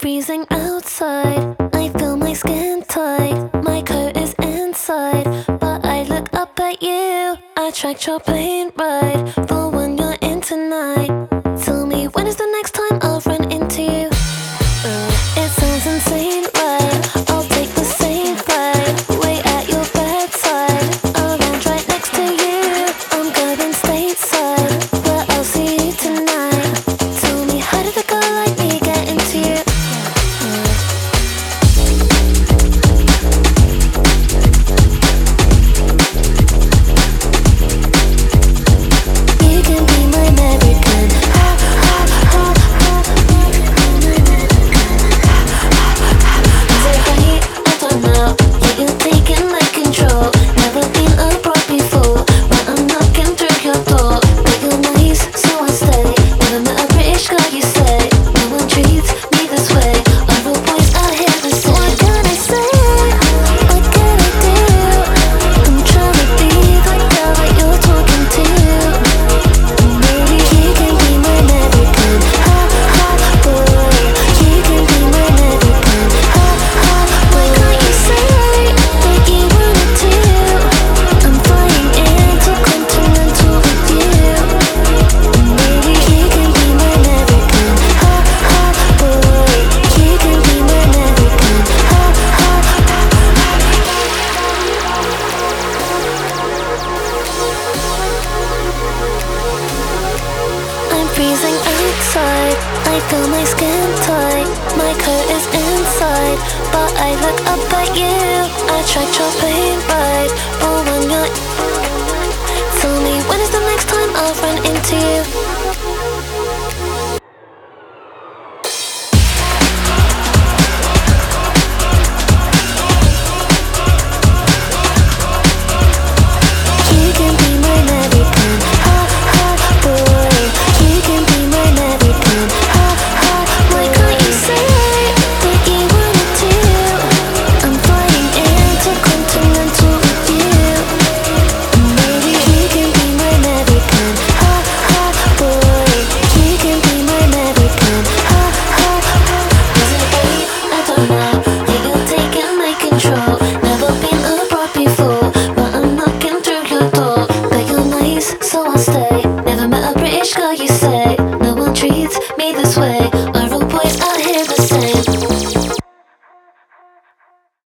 freezing outside. I feel my skin tight. My coat is inside, but I look up at you. I tracked your plane ride for when you're in tonight. Tell me, when is the next time I'll run into you? It sounds insane, right? I'll take the same flight. Wait at your bedside. I'll land right next to you. I'm going stateside, but I'll see you tonight. Tell me, how did a girl like me get into you? You can be my American. Say honey, I don't know. Yeah, you're taking my control. Never been abroad before, but I'm knocking through your door. But you're nice, so I stay. Never met a British girl, you say. No one treats me this way. Other boys out here the same. What can I say? What can I do? I'm trying to be the girl that you're talking to. Maybe you can be my American. Ha ha boy. You can be my American. Ha ha. Why can't you say that you wanted to? I'm flying intercontinental with you. Maybe you can be my American. Ha ha boy. You can be my American. Ha ha. I'm freezing outside. I feel my skin tight. My coat is inside, but I look up at you. I tracked your plane ride, but when you're, tell me, when is the next time I'll run into you?